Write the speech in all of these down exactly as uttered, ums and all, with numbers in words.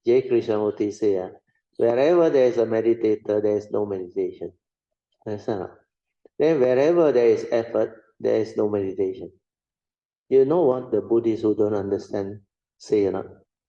J. Krishnamurti says, wherever there is a meditator, there is no meditation. Understand? Then wherever there is effort, there is no meditation. You know what the Buddhists who don't understand say or not?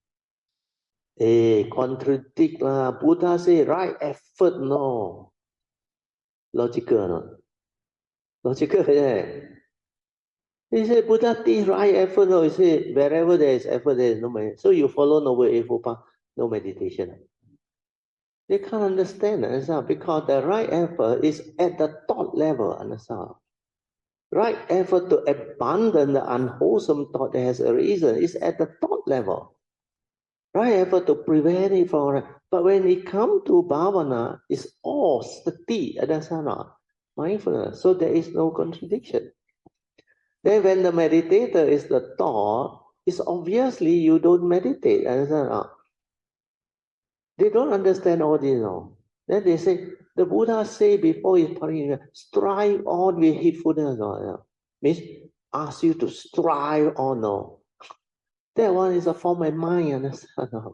Hey, contradict lah. Buddha say right effort, no. Logical or not? Logical, yeah. He said Buddha teach right effort, no. He said wherever there is effort, there is no meditation. So you follow Noble Eightfold Path, no meditation. They can't understand, understand, because the right effort is at the thought level, understand? Right effort to abandon the unwholesome thought that has arisen is at the thought level. Right effort to prevent it from. But when it comes to bhavana, it's all sati, understand? Mindfulness. So there is no contradiction. Then when the meditator is the thought, it's obviously you don't meditate, understand? They don't understand all this now. Then they say, the Buddha say before his parinirvana, strive on with heedfulness. No? Means ask you to strive on. No? That one is a form of mind, understand? No?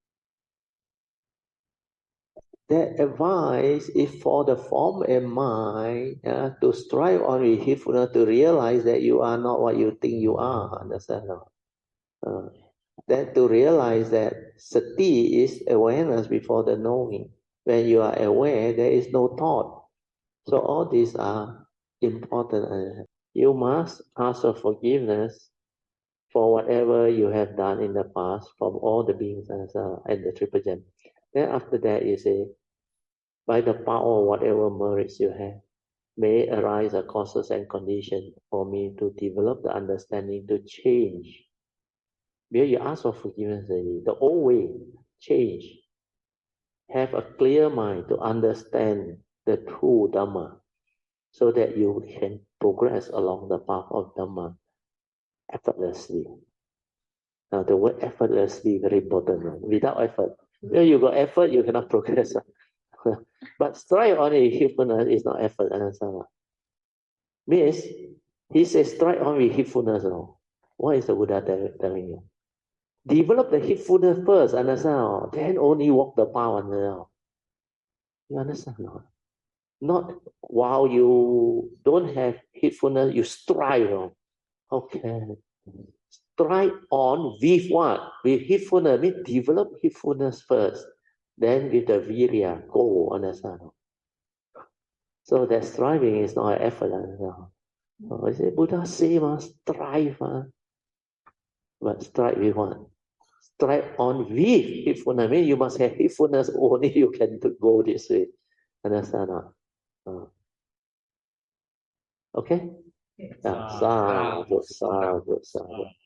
That advice is for the form of mind uh, to strive on with heedfulness to realize that you are not what you think you are, understand? No? Uh, then to realize that sati is awareness before the knowing. When you are aware, there is no thought. So all these are important. You must ask for forgiveness for whatever you have done in the past from all the beings and the triple gem. Then after that, you say, by the power of whatever merits you have, may arise a causes and conditions for me to develop the understanding to change. Because you ask for forgiveness, the old way, change. Have a clear mind to understand the true Dhamma so that you can progress along the path of Dhamma effortlessly. Now the word effortlessly very important. Without effort, when you got effort, you cannot progress. But strive on with heedfulness is not effort. Understand? Means he says strive on with heedfulness. No? What is the Buddha telling you? Develop the heedfulness first, understand? Then only walk the path. Understand? You understand? No? Not while you don't have heedfulness, you strive on. Okay. Strive on with what? With heedfulness. Means develop heedfulness first. Then with the virya, go, understand? So that striving is not an effort. Understand? Oh, I say, Buddha say, must strive. Huh? But strive with what? Strive on with heedfulness. I mean, you must have heedfulness, only you can go this way. Understand? Uh, okay? Yeah. Sadhu, sadhu, sadhu.